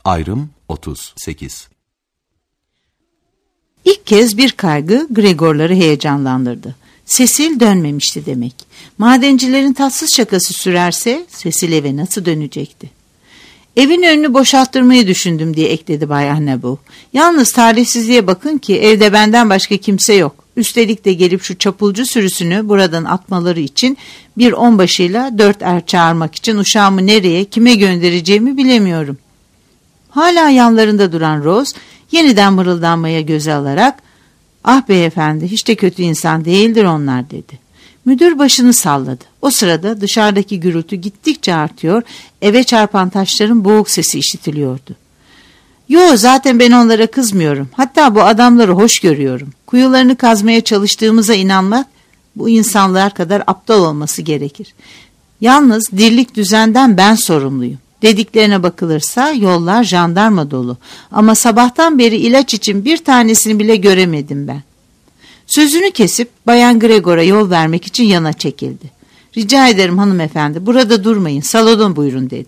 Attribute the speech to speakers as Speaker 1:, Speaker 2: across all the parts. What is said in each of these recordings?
Speaker 1: Ayrım 38.
Speaker 2: İlk kez bir kaygı Gregor'ları heyecanlandırdı. Cecil dönmemişti demek. Madencilerin tatsız şakası sürerse Cecil eve nasıl dönecekti? Evin önünü boşalttırmayı düşündüm diye ekledi Bay Annebu. Yalnız talihsizliğe bakın ki evde benden başka kimse yok. Üstelik de gelip şu çapulcu sürüsünü buradan atmaları için bir onbaşıyla 4 er çağırmak için uşağımı nereye, kime göndereceğimi bilemiyorum. Hala yanlarında duran Rose yeniden mırıldanmaya göze alarak "Ah beyefendi, hiç de kötü insan değildir onlar," dedi. Müdür başını salladı. O sırada dışarıdaki gürültü gittikçe artıyor, eve çarpan taşların boğuk sesi işitiliyordu. "Yo, zaten ben onlara kızmıyorum. Hatta bu adamları hoş görüyorum. Kuyularını kazmaya çalıştığımıza inanmak bu insanlar kadar aptal olması gerekir. Yalnız dirlik düzenden ben sorumluyum. Dediklerine bakılırsa yollar jandarma dolu. Ama sabahtan beri ilaç için bir tanesini bile göremedim ben." Sözünü kesip Bayan Gregor'a yol vermek için yana çekildi. "Rica ederim hanımefendi, burada durmayın, salona buyurun," dedi.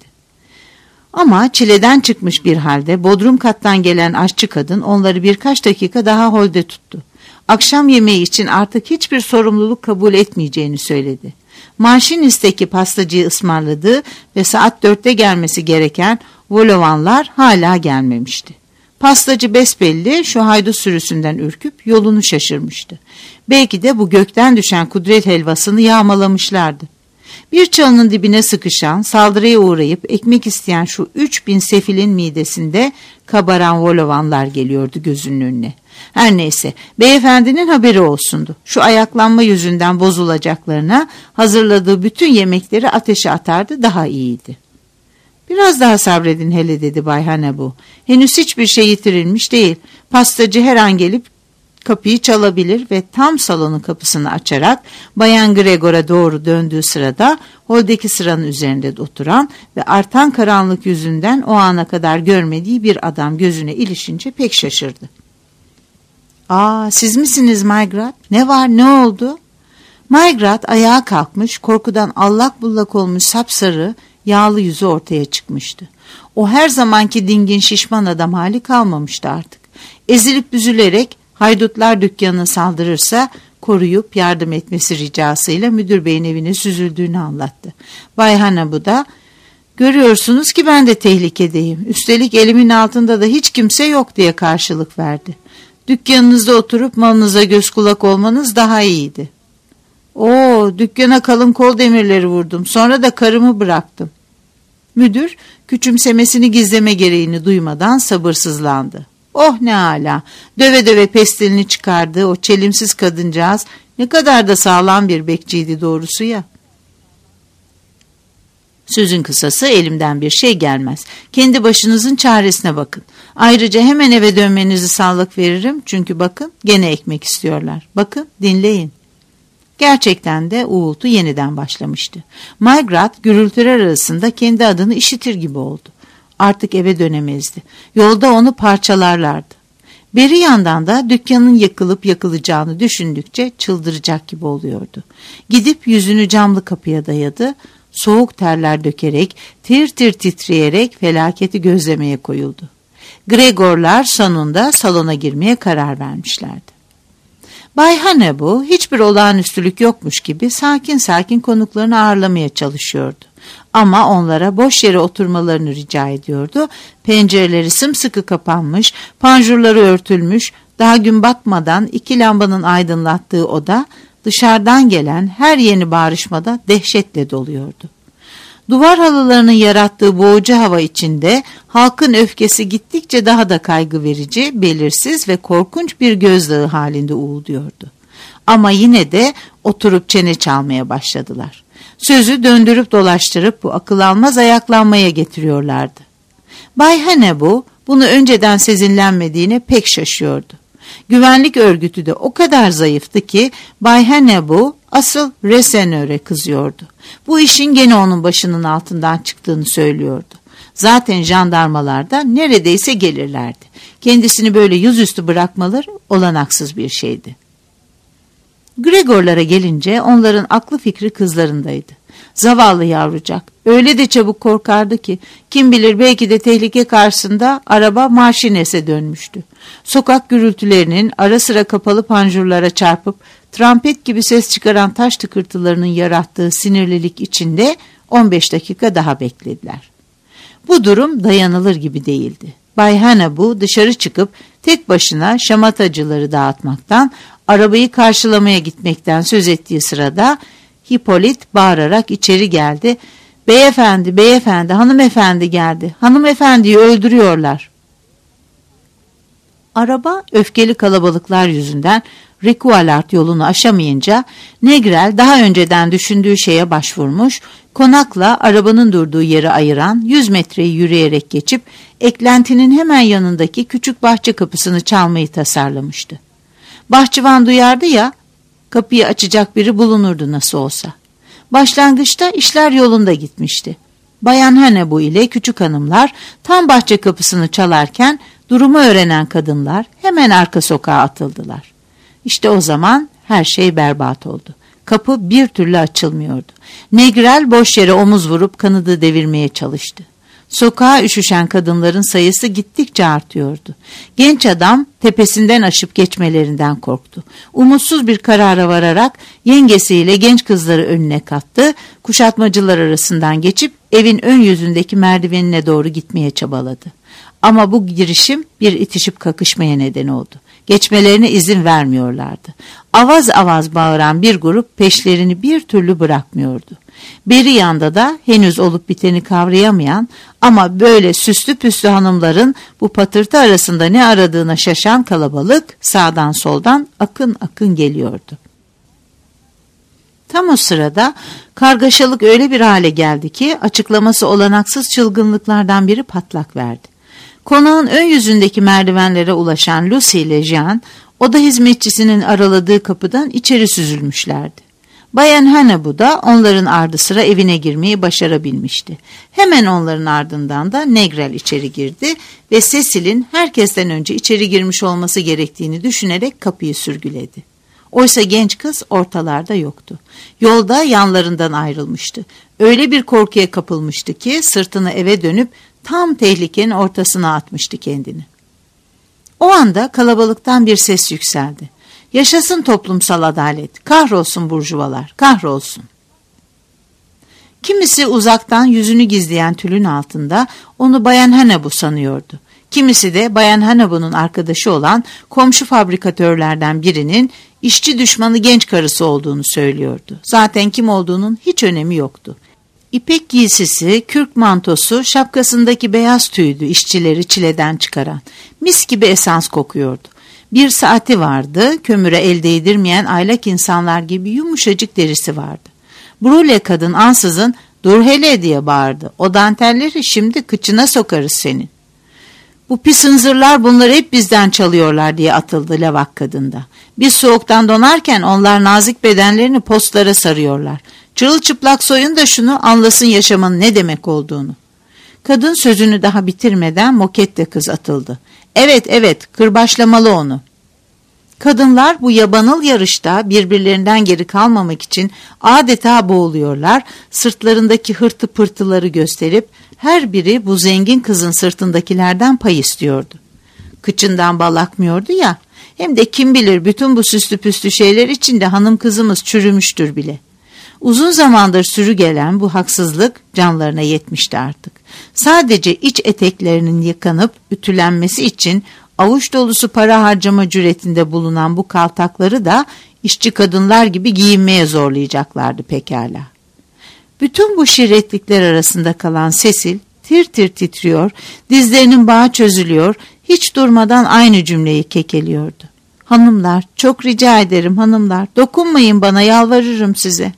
Speaker 2: Ama çileden çıkmış bir halde bodrum kattan gelen aşçı kadın onları birkaç dakika daha holde tuttu. Akşam yemeği için artık hiçbir sorumluluk kabul etmeyeceğini söyledi. Maşinisteki pastacıyı ısmarladığı ve saat 4'te gelmesi gereken volovanlar hala gelmemişti. Pastacı besbelli şu haydut sürüsünden ürküp yolunu şaşırmıştı. Belki de bu gökten düşen kudret helvasını yağmalamışlardı. Bir çalının dibine sıkışan, saldırıya uğrayıp ekmek isteyen şu 3000 sefilin midesinde kabaran volovanlar geliyordu gözünün önüne. Her neyse, beyefendinin haberi olsundu. Şu ayaklanma yüzünden bozulacaklarına hazırladığı bütün yemekleri ateşe atardı, daha iyiydi. "Biraz daha sabredin hele," dedi Bay Hanebu. "Henüz hiçbir şey yitirilmiş değil. Pastacı her an gelip kapıyı çalabilir ve tam salonun kapısını açarak Bayan Gregor'a doğru döndüğü sırada holdeki sıranın üzerinde oturan ve artan karanlık yüzünden o ana kadar görmediği bir adam gözüne ilişince pek şaşırdı. "Aa, siz misiniz Maygrat? Ne var, ne oldu?" Maygrat ayağa kalkmış, korkudan allak bullak olmuş sapsarı, yağlı yüzü ortaya çıkmıştı. O her zamanki dingin şişman adam hali kalmamıştı artık. Ezilip büzülerek haydutlar dükkanına saldırırsa koruyup yardım etmesi ricasıyla müdür beyin evine süzüldüğünü anlattı. Bay Hanebu da "Görüyorsunuz ki ben de tehlikedeyim. Üstelik elimin altında da hiç kimse yok," diye karşılık verdi. "Dükkanınızda oturup malınıza göz kulak olmanız daha iyiydi." "Oo, dükkana kalın kol demirleri vurdum. Sonra da karımı bıraktım." Müdür küçümsemesini gizleme gereğini duymadan sabırsızlandı. "Oh ne âlâ, döve döve pestilini çıkardı o çelimsiz kadıncağız, ne kadar da sağlam bir bekçiydi doğrusu ya." "Sözün kısası elimden bir şey gelmez. Kendi başınızın çaresine bakın. Ayrıca hemen eve dönmenizi sağlık veririm. Çünkü bakın gene ekmek istiyorlar. Bakın, dinleyin." Gerçekten de uğultu yeniden başlamıştı. Maygrat gürültüler arasında kendi adını işitir gibi oldu. Artık eve dönemezdi. Yolda onu parçalarlardı. Beri yandan da dükkanın yakılıp yakılacağını düşündükçe çıldıracak gibi oluyordu. Gidip yüzünü camlı kapıya dayadı. Soğuk terler dökerek, tir tir titreyerek felaketi gözlemeye koyuldu. Gregor'lar sonunda salona girmeye karar vermişlerdi. Bay Hanebu hiçbir olağanüstülük yokmuş gibi sakin sakin konuklarını ağırlamaya çalışıyordu. Ama onlara boş yere oturmalarını rica ediyordu. Pencereleri sımsıkı kapanmış, panjurları örtülmüş, daha gün batmadan 2 lambanın aydınlattığı oda dışarıdan gelen her yeni bağrışmada dehşetle doluyordu. Duvar halılarının yarattığı boğucu hava içinde halkın öfkesi gittikçe daha da kaygı verici, belirsiz ve korkunç bir gözdağı halinde uğulduyordu. Ama yine de oturup çene çalmaya başladılar. Sözü döndürüp dolaştırıp bu akıl almaz ayaklanmaya getiriyorlardı. Bay Hanebu bunu önceden sezinlenmediğine pek şaşıyordu. Güvenlik örgütü de o kadar zayıftı ki Bay Hanebu asıl Resenör'e kızıyordu. Bu işin gene onun başının altından çıktığını söylüyordu. Zaten jandarmalar da neredeyse gelirlerdi. Kendisini böyle yüzüstü bırakmaları olanaksız bir şeydi. Gregor'lara gelince onların aklı fikri kızlarındaydı. Zavallı yavrucak. Öyle de çabuk korkardı ki kim bilir belki de tehlike karşısında araba marşinese dönmüştü. Sokak gürültülerinin ara sıra kapalı panjurlara çarpıp trompet gibi ses çıkaran taş tıkırtılarının yarattığı sinirlilik içinde 15 dakika daha beklediler. Bu durum dayanılır gibi değildi. Bay Hanabu dışarı çıkıp tek başına şamatacıları dağıtmaktan, arabayı karşılamaya gitmekten söz ettiği sırada Hipolit bağırarak içeri geldi. "Beyefendi, beyefendi, hanımefendi geldi. Hanımefendiyi öldürüyorlar." Araba öfkeli kalabalıklar yüzünden Rekualart yolunu aşamayınca Negrel daha önceden düşündüğü şeye başvurmuş, konakla arabanın durduğu yeri ayıran 100 metreyi yürüyerek geçip eklentinin hemen yanındaki küçük bahçe kapısını çalmayı tasarlamıştı. Bahçıvan duyardı ya, kapıyı açacak biri bulunurdu nasıl olsa. Başlangıçta işler yolunda gitmişti. Bayan Hanabu ile küçük hanımlar tam bahçe kapısını çalarken durumu öğrenen kadınlar hemen arka sokağa atıldılar. İşte o zaman her şey berbat oldu. Kapı bir türlü açılmıyordu. Negrel boş yere omuz vurup kanadı devirmeye çalıştı. Sokağa üşüşen kadınların sayısı gittikçe artıyordu. Genç adam tepesinden aşıp geçmelerinden korktu. Umutsuz bir karara vararak yengesiyle genç kızları önüne kattı. Kuşatmacılar arasından geçip evin ön yüzündeki merdivenine doğru gitmeye çabaladı. Ama bu girişim bir itişip kakışmaya neden oldu. Geçmelerine izin vermiyorlardı. Avaz avaz bağıran bir grup peşlerini bir türlü bırakmıyordu. Beri yanda da henüz olup biteni kavrayamayan ama böyle süslü püslü hanımların bu patırtı arasında ne aradığına şaşan kalabalık sağdan soldan akın akın geliyordu. Tam o sırada kargaşalık öyle bir hale geldi ki açıklaması olanaksız çılgınlıklardan biri patlak verdi. Konağın ön yüzündeki merdivenlere ulaşan Lucy ile Jean, oda hizmetçisinin araladığı kapıdan içeri süzülmüşlerdi. Bayan Hanabu da onların ardı sıra evine girmeyi başarabilmişti. Hemen onların ardından da Negrel içeri girdi ve Cecil'in herkesten önce içeri girmiş olması gerektiğini düşünerek kapıyı sürgüledi. Oysa genç kız ortalarda yoktu. Yolda yanlarından ayrılmıştı. Öyle bir korkuya kapılmıştı ki sırtını eve dönüp tam tehlikenin ortasına atmıştı kendini. O anda kalabalıktan bir ses yükseldi. "Yaşasın toplumsal adalet, kahrolsun burjuvalar, kahrolsun." Kimisi uzaktan yüzünü gizleyen tülün altında onu Bayan Hanabu sanıyordu. Kimisi de Bayan Hanabu'nun arkadaşı olan komşu fabrikatörlerden birinin işçi düşmanı genç karısı olduğunu söylüyordu. Zaten kim olduğunun hiç önemi yoktu. İpek giysisi, kürk mantosu, şapkasındaki beyaz tüydü işçileri çileden çıkaran. Mis gibi esans kokuyordu. Bir saati vardı, kömüre el değdirmeyen aylak insanlar gibi yumuşacık derisi vardı. Brule kadın ansızın "Dur hele" diye bağırdı. "O dantelleri şimdi kıçına sokarız senin." "Bu pis hınzırlar bunları hep bizden çalıyorlar" diye atıldı lavak kadında. "Biz soğuktan donarken onlar nazik bedenlerini postlara sarıyorlar. Çırılçıplak soyun da şunu, anlasın yaşamın ne demek olduğunu." Kadın sözünü daha bitirmeden Mokette kız atıldı. Evet, kırbaçlamalı onu." Kadınlar bu yabanıl yarışta birbirlerinden geri kalmamak için adeta boğuluyorlar, sırtlarındaki hırtı pırtıları gösterip her biri bu zengin kızın sırtındakilerden pay istiyordu. Kıçından bal akmıyordu ya, hem de kim bilir bütün bu süslü püslü şeyler içinde hanım kızımız çürümüştür bile. Uzun zamandır sürü gelen bu haksızlık canlarına yetmişti artık. Sadece iç eteklerinin yıkanıp ütülenmesi için avuç dolusu para harcama cüretinde bulunan bu kaltakları da işçi kadınlar gibi giyinmeye zorlayacaklardı pekala. Bütün bu şirretlikler arasında kalan Cecil tir tir titriyor, dizlerinin bağı çözülüyor, hiç durmadan aynı cümleyi kekeliyordu. "Hanımlar, çok rica ederim hanımlar, dokunmayın bana, yalvarırım size."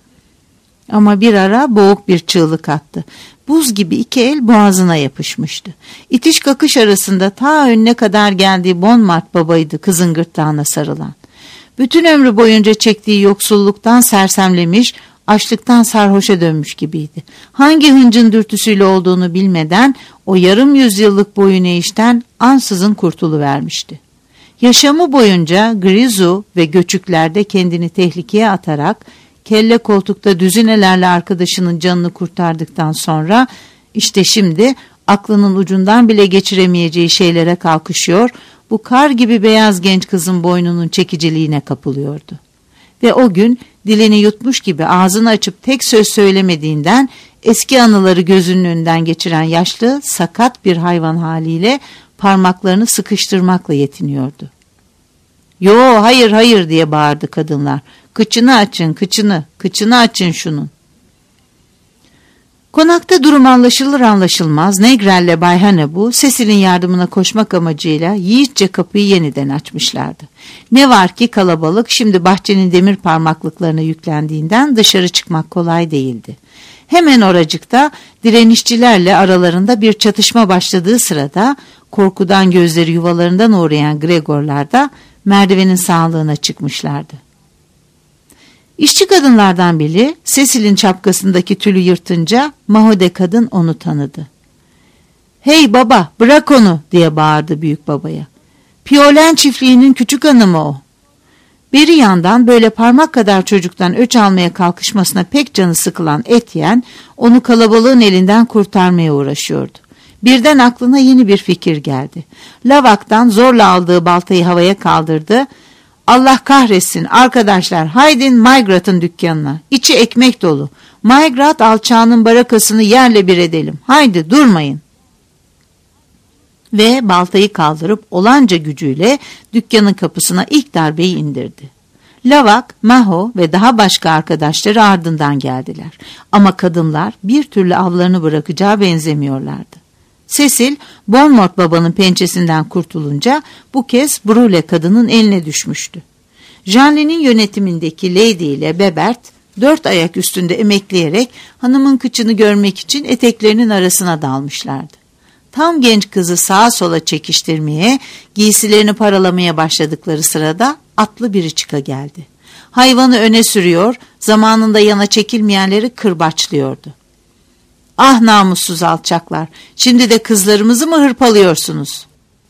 Speaker 2: Ama bir ara boğuk bir çığlık attı. Buz gibi iki el boğazına yapışmıştı. İtiş kakış arasında ta önüne kadar geldiği Montmartre babaydı kızın gırtlağına sarılan. Bütün ömrü boyunca çektiği yoksulluktan sersemlemiş, açlıktan sarhoşa dönmüş gibiydi. Hangi hıncın dürtüsüyle olduğunu bilmeden o yarım yüzyıllık boyun eğişten ansızın kurtuluvermişti. Yaşamı boyunca Grizu ve göçüklerde kendini tehlikeye atarak kelle koltukta düzinelerle arkadaşının canını kurtardıktan sonra işte şimdi aklının ucundan bile geçiremeyeceği şeylere kalkışıyor, bu kar gibi beyaz genç kızın boynunun çekiciliğine kapılıyordu. Ve o gün dilini yutmuş gibi ağzını açıp tek söz söylemediğinden eski anıları gözünün önünden geçiren yaşlı, sakat bir hayvan haliyle parmaklarını sıkıştırmakla yetiniyordu. "Yo, hayır hayır" diye bağırdı kadınlar. "Kıçını açın, kıçını açın şunun." Konakta durum anlaşılır anlaşılmaz Negrel'le Bay Hanebu, Cecil'in yardımına koşmak amacıyla yiğitçe kapıyı yeniden açmışlardı. Ne var ki kalabalık şimdi bahçenin demir parmaklıklarına yüklendiğinden dışarı çıkmak kolay değildi. Hemen oracıkta direnişçilerle aralarında bir çatışma başladığı sırada korkudan gözleri yuvalarından uğrayan Gregorlar da merdivenin sağlığına çıkmışlardı. İşçi kadınlardan biri Cecil'in şapkasındaki tülü yırtınca Mahode kadın onu tanıdı. "Hey baba, bırak onu!" diye bağırdı büyük babaya. "Piolen çiftliğinin küçük hanımı o." Beri yandan böyle parmak kadar çocuktan öç almaya kalkışmasına pek canı sıkılan Etienne onu kalabalığın elinden kurtarmaya uğraşıyordu. Birden aklına yeni bir fikir geldi. Lavaktan zorla aldığı baltayı havaya kaldırdı. "Allah kahretsin arkadaşlar, haydin Maygrat'ın dükkanına. İçi ekmek dolu. Maygrat alçağının barakasını yerle bir edelim. Haydi durmayın." Ve baltayı kaldırıp olanca gücüyle dükkanın kapısına ilk darbeyi indirdi. Lavak, Maho ve daha başka arkadaşları ardından geldiler. Ama kadınlar bir türlü avlarını bırakacağı benzemiyorlardı. Cecil, Bonmort babanın pençesinden kurtulunca bu kez Brule kadının eline düşmüştü. Jeanlin'in yönetimindeki Lady ile Bebert 4 ayak üstünde emekleyerek hanımın kıçını görmek için eteklerinin arasına dalmışlardı. Tam genç kızı sağa sola çekiştirmeye, giysilerini paralamaya başladıkları sırada atlı biri çıka geldi. Hayvanı öne sürüyor, zamanında yana çekilmeyenleri kırbaçlıyordu. "Ah namussuz alçaklar, şimdi de kızlarımızı mı hırpalıyorsunuz?"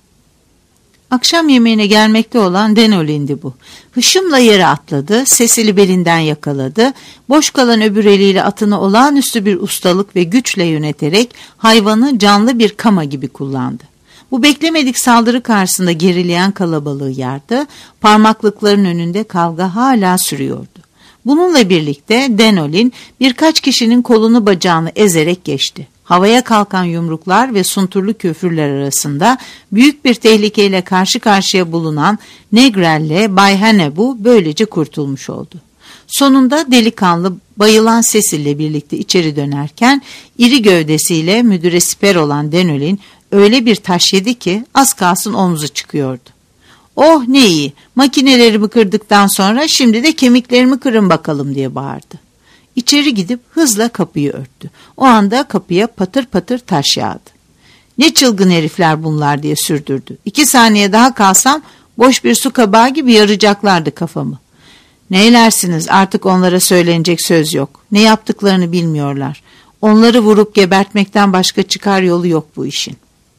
Speaker 2: Akşam yemeğine gelmekte olan Denolin'di bu. Hışımla yere atladı, Cecil'i belinden yakaladı, boş kalan öbür eliyle atını olağanüstü bir ustalık ve güçle yöneterek hayvanı canlı bir kama gibi kullandı. Bu beklemedik saldırı karşısında gerileyen kalabalığı yardı, parmaklıkların önünde kavga hala sürüyordu. Bununla birlikte Denolin birkaç kişinin kolunu bacağını ezerek geçti. Havaya kalkan yumruklar ve sunturlu küfürler arasında büyük bir tehlikeyle karşı karşıya bulunan Negrel'le Bay Hanebu böylece kurtulmuş oldu. Sonunda delikanlı bayılan Cecil'le birlikte içeri dönerken iri gövdesiyle müdüre siper olan Denolin öyle bir taş yedi ki az kalsın omzu çıkıyordu. "Oh ne iyi, makinelerimi kırdıktan sonra şimdi de kemiklerimi kırın bakalım" diye bağırdı. İçeri gidip hızla kapıyı örttü. O anda kapıya patır patır taş yağdı. "Ne çılgın herifler bunlar" diye sürdürdü. 2 saniye daha kalsam boş bir su kabağı gibi yaracaklardı kafamı. "Neylersiniz, artık onlara söylenecek söz yok. Ne yaptıklarını bilmiyorlar. Onları vurup gebertmekten başka çıkar yolu yok bu işin."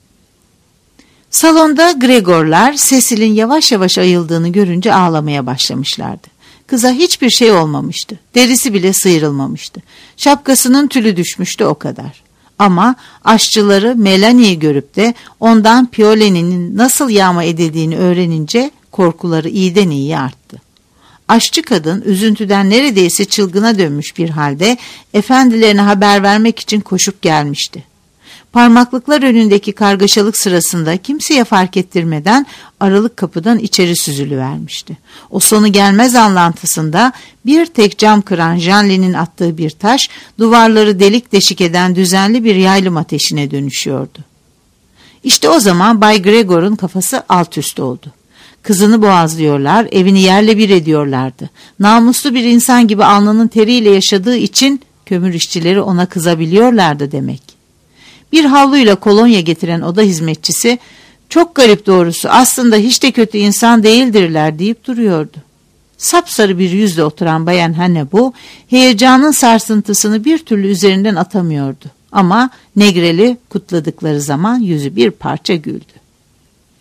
Speaker 2: Salonda Gregorlar Cecil'in yavaş yavaş ayıldığını görünce ağlamaya başlamışlardı. Kıza hiçbir şey olmamıştı. Derisi bile sıyrılmamıştı. Şapkasının tülü düşmüştü, o kadar. Ama aşçıları Melanie'yi görüp de ondan Piolen'in nasıl yağma edildiğini öğrenince korkuları iyiden iyiye arttı. Aşçı kadın üzüntüden neredeyse çılgına dönmüş bir halde efendilerine haber vermek için koşup gelmişti. Parmaklıklar önündeki kargaşalık sırasında kimseye fark ettirmeden aralık kapıdan içeri süzülüvermişti. O sonu gelmez anlantısında bir tek cam kıran Jeanlin'in attığı bir taş duvarları delik deşik eden düzenli bir yaylım ateşine dönüşüyordu. İşte o zaman Bay Gregor'un kafası alt üst oldu. Kızını boğazlıyorlar, evini yerle bir ediyorlardı. Namuslu bir insan gibi alnının teriyle yaşadığı için kömür işçileri ona kızabiliyorlardı demek. Bir havluyla kolonya getiren oda hizmetçisi, "Çok garip doğrusu, aslında hiç de kötü insan değildirler" deyip duruyordu. Sapsarı bir yüzle oturan Bayan Hanebu, heyecanın sarsıntısını bir türlü üzerinden atamıyordu. Ama Negrel'i kutladıkları zaman yüzü bir parça güldü.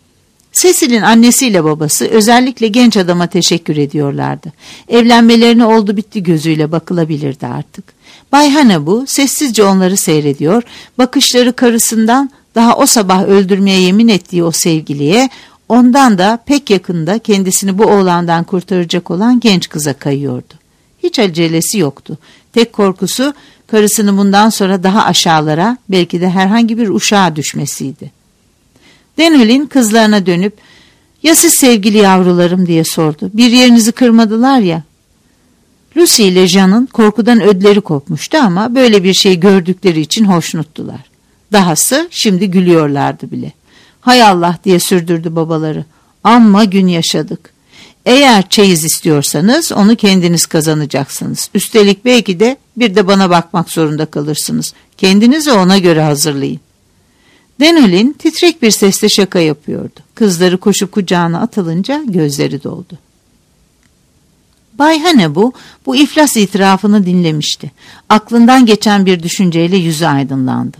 Speaker 2: Cecil'in annesiyle babası özellikle genç adama teşekkür ediyorlardı. Evlenmelerine oldu bitti gözüyle bakılabilirdi artık. Bay Hannibal sessizce onları seyrediyor, bakışları karısından daha o sabah öldürmeye yemin ettiği o sevgiliye, ondan da pek yakında kendisini bu oğlandan kurtaracak olan genç kıza kayıyordu. Hiç acelesi yoktu. Tek korkusu karısının bundan sonra daha aşağılara, belki de herhangi bir uşağa düşmesiydi. Denolin kızlarına dönüp, "Ya siz sevgili yavrularım?" diye sordu. "Bir yerinizi kırmadılar ya." Lucy ile Jean'ın korkudan ödleri kopmuştu ama böyle bir şey gördükleri için hoşnuttular. Dahası şimdi gülüyorlardı bile. "Hay Allah," diye sürdürdü babaları. "Amma gün yaşadık. Eğer çeyiz istiyorsanız onu kendiniz kazanacaksınız. Üstelik belki de bir de bana bakmak zorunda kalırsınız. Kendinizi ona göre hazırlayın." Denolin titrek bir sesle şaka yapıyordu. Kızları koşup kucağına atılınca gözleri doldu. Bay Hannibal bu iflas itirafını dinlemişti. Aklından geçen bir düşünceyle yüzü aydınlandı.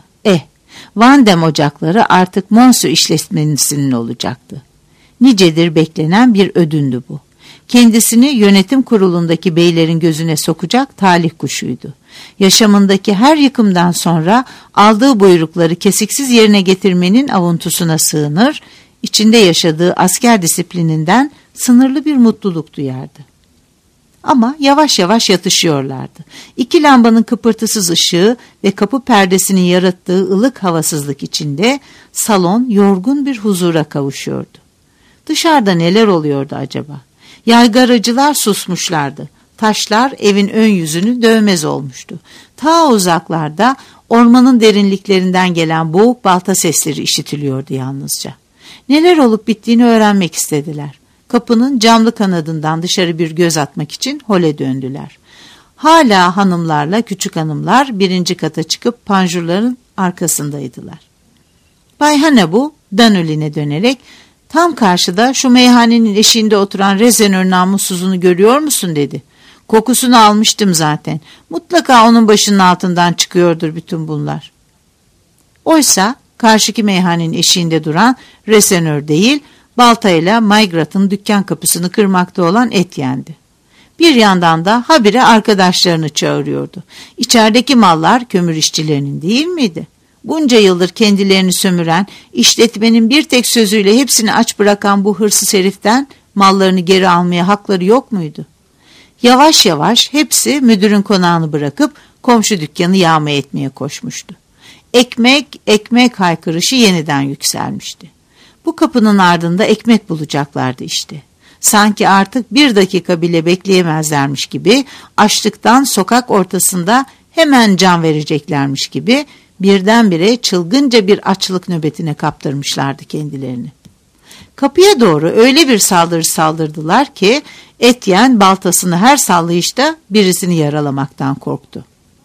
Speaker 2: Vandem ocakları artık Monsu işletmenisinin olacaktı. Nicedir beklenen bir ödündü bu. Kendisini yönetim kurulundaki beylerin gözüne sokacak talih kuşuydu. Yaşamındaki her yıkımdan sonra aldığı buyrukları kesiksiz yerine getirmenin avuntusuna sığınır, içinde yaşadığı asker disiplininden sınırlı bir mutluluk duyardı. Ama yavaş yavaş yatışıyorlardı. İki lambanın kıpırtısız ışığı ve kapı perdesinin yarattığı ılık havasızlık içinde salon yorgun bir huzura kavuşuyordu. Dışarıda neler oluyordu acaba? Yaygaracılar susmuşlardı. Taşlar evin ön yüzünü dövmez olmuştu. Ta uzaklarda ormanın derinliklerinden gelen boğuk balta sesleri işitiliyordu yalnızca. Neler olup bittiğini öğrenmek istediler. Kapının camlı kanadından dışarı bir göz atmak için hole döndüler. Hala hanımlarla küçük hanımlar birinci kata çıkıp panjurların arkasındaydılar. Bay Hannibal Danolin'e dönerek, "Tam karşıda şu meyhanenin eşiğinde oturan rezonör namussuzunu görüyor musun?" dedi. "Kokusunu almıştım zaten. Mutlaka onun başının altından çıkıyordur bütün bunlar." Oysa karşıki meyhanenin eşiğinde duran rezonör değil, baltayla Maigrat'ın dükkan kapısını kırmakta olan Etienne'di. Bir yandan da habire arkadaşlarını çağırıyordu. İçerideki mallar kömür işçilerinin değil miydi? Bunca yıldır kendilerini sömüren, işletmenin bir tek sözüyle hepsini aç bırakan bu hırsız heriften mallarını geri almaya hakları yok muydu? Yavaş yavaş hepsi müdürün konağını bırakıp komşu dükkanı yağma etmeye koşmuştu. Ekmek, ekmek haykırışı yeniden yükselmişti. Bu kapının ardında ekmek bulacaklardı işte. Sanki artık bir dakika bile bekleyemezlermiş gibi, açlıktan sokak ortasında hemen can vereceklermiş gibi birdenbire çılgınca bir açlık nöbetine kaptırmışlardı kendilerini. Kapıya doğru öyle bir saldırı saldırdılar ki Etienne baltasını her sallayışta birisini yaralamaktan korktu.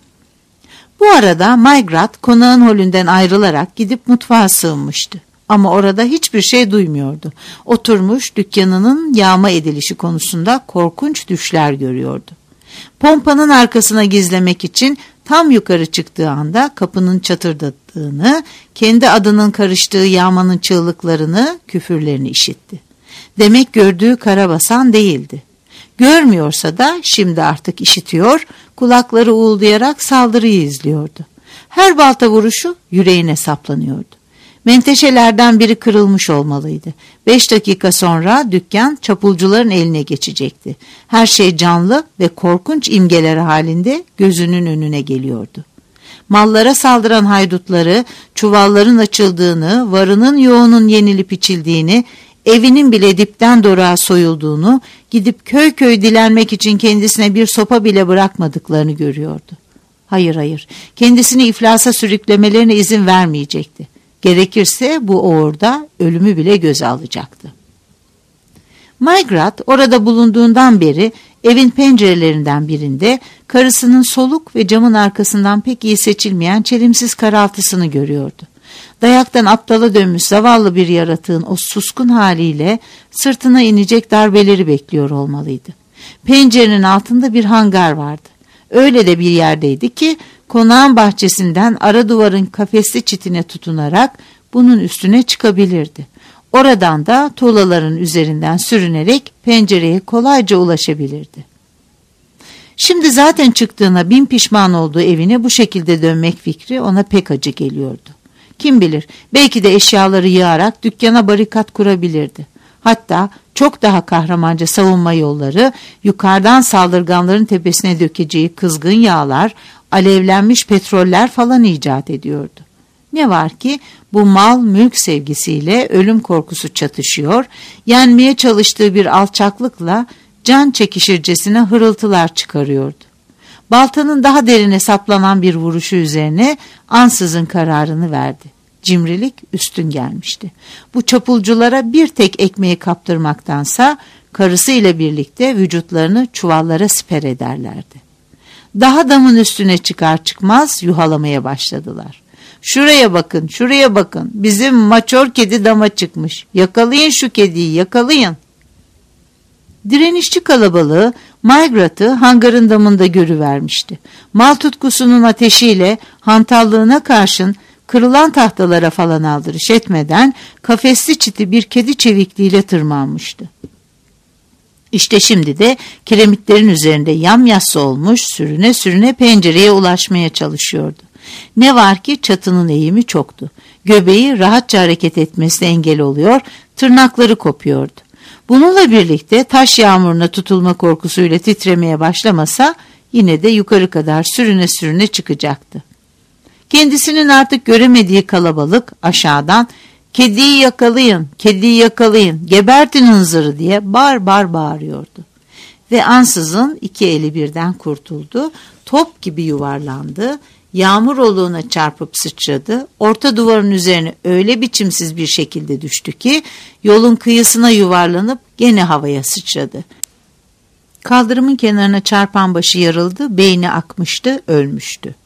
Speaker 2: Bu arada Maigrat konağın holünden ayrılarak gidip mutfağa sığınmıştı. Ama orada hiçbir şey duymuyordu. Oturmuş dükkanının yağma edilişi konusunda korkunç düşler görüyordu. Pompanın arkasına gizlemek için tam yukarı çıktığı anda kapının çatırdattığını, kendi adının karıştığı yağmanın çığlıklarını, küfürlerini işitti. Demek gördüğü karabasan değildi. Görmüyorsa da şimdi artık işitiyor, kulakları uğuldayarak saldırıyı izliyordu. Her balta vuruşu yüreğine saplanıyordu. Menteşelerden biri kırılmış olmalıydı. 5 dakika sonra dükkan çapulcuların eline geçecekti. Her şey canlı ve korkunç imgeler halinde gözünün önüne geliyordu. Mallara saldıran haydutları, çuvalların açıldığını, varının yoğunun yenilip içildiğini, evinin bile dipten doruğa soyulduğunu, gidip köy köy dilenmek için kendisine bir sopa bile bırakmadıklarını görüyordu. Hayır, kendisini iflasa sürüklemelerine izin vermeyecekti. Gerekirse bu uğurda ölümü bile göze alacaktı. Maigrat orada bulunduğundan beri evin pencerelerinden birinde karısının soluk ve camın arkasından pek iyi seçilmeyen çelimsiz karaltısını görüyordu. Dayaktan aptala dönmüş zavallı bir yaratığın o suskun haliyle sırtına inecek darbeleri bekliyor olmalıydı. Pencerenin altında bir hangar vardı. Öyle de bir yerdeydi ki konağın bahçesinden ara duvarın kafesli çitine tutunarak bunun üstüne çıkabilirdi. Oradan da tuğlaların üzerinden sürünerek pencereye kolayca ulaşabilirdi. Şimdi zaten çıktığına bin pişman olduğu evine bu şekilde dönmek fikri ona pek acı geliyordu. Kim bilir, belki de eşyaları yığarak dükkana barikat kurabilirdi. Hatta çok daha kahramanca savunma yolları, yukarıdan saldırganların tepesine dökeceği kızgın yağlar, alevlenmiş petroller falan icat ediyordu. Ne var ki bu mal mülk sevgisiyle ölüm korkusu çatışıyor, yenmeye çalıştığı bir alçaklıkla can çekişircesine hırıltılar çıkarıyordu. Baltanın daha derine saplanan bir vuruşu üzerine ansızın kararını verdi. Cimrilik üstün gelmişti. Bu çapulculara bir tek ekmeği kaptırmaktansa karısıyla birlikte vücutlarını çuvallara siper ederlerdi. Daha damın üstüne çıkar çıkmaz yuhalamaya başladılar. Şuraya bakın, şuraya bakın, bizim maçor kedi dama çıkmış. Yakalayın şu kediyi, yakalayın. Direnişçi kalabalığı Maygrat'ı hangarın damında görüvermişti. Mal tutkusunun ateşiyle hantallığına karşın kırılan tahtalara falan aldırış etmeden kafesli çiti bir kedi çevikliğiyle tırmanmıştı. İşte şimdi de kiremitlerin üzerinde yamyassı olmuş sürüne sürüne pencereye ulaşmaya çalışıyordu. Ne var ki çatının eğimi çoktu. Göbeği rahatça hareket etmesine engel oluyor, tırnakları kopuyordu. Bununla birlikte taş yağmuruna tutulma korkusuyla titremeye başlamasa yine de yukarı kadar sürüne sürüne çıkacaktı. Kendisinin artık göremediği kalabalık aşağıdan "Kediyi yakalayın, kediyi yakalayın, gebertin hınzırı" diye bağırıyordu. Ve ansızın iki eli birden kurtuldu, top gibi yuvarlandı, yağmur oluğuna çarpıp sıçradı, orta duvarın üzerine öyle biçimsiz bir şekilde düştü ki yolun kıyısına yuvarlanıp gene havaya sıçradı. Kaldırımın kenarına çarpan başı yarıldı, beyni akmıştı, ölmüştü.